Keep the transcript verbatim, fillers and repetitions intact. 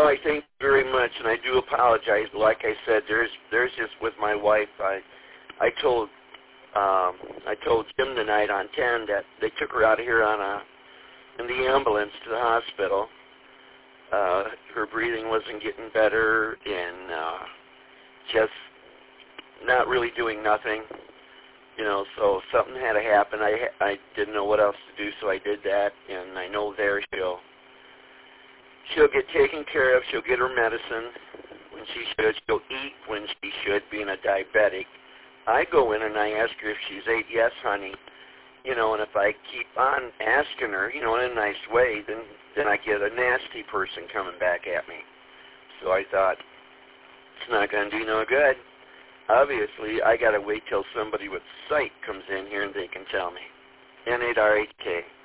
I thank you very much, and I do apologize. Like I said, there's there's just with my wife. I I told um, I told Jim tonight on ten that they took her out of here on a in the ambulance to the hospital. Uh, her breathing wasn't getting better, and uh, just not really doing nothing. You know, so something had to happen. I I didn't know what else to do, so I did that, and I know there she'll she'll get taken care of. She'll get her medicine when she should. She'll eat when she should, being a diabetic. I go in and I ask her if she's ate. Yes, honey. You know, and if I keep on asking her, you know, in a nice way, then then I get a nasty person coming back at me. So I thought, it's not going to do no good. Obviously, I got to wait till somebody with sight comes in here and they can tell me. N eight R H K.